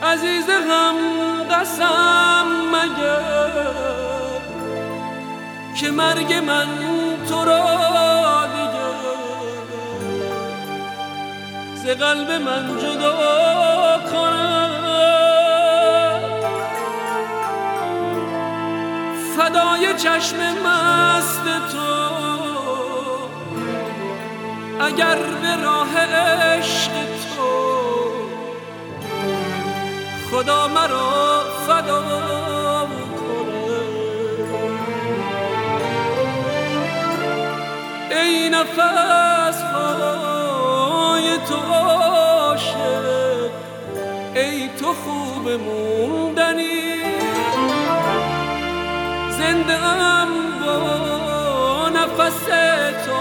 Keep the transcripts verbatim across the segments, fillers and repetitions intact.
عزیز هم قسم مگر که مرگ من تو را دیگر ز قلب من جدا کند. فدای چشم مست تو اگر به راه عشق تو خدا مرا فدا کنه. ای نفس های تو عاشق، ای تو خوب موندنی، زنده ام با نفس تو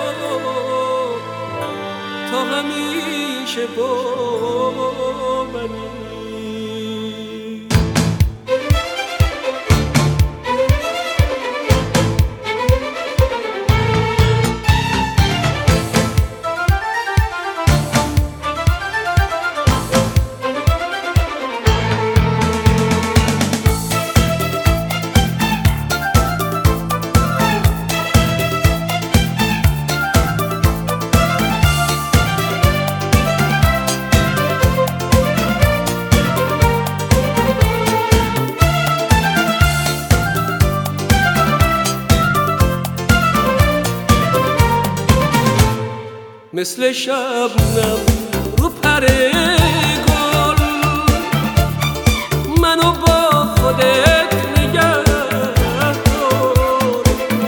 تا همیشه با منی. مثل شبنم رو پر گل منو با خودت نگه دار،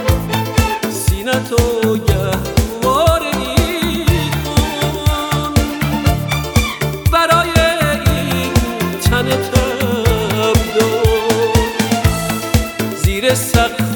سینه‌تو گهواره‌ای کن برای این تن تبدار. زیر سقف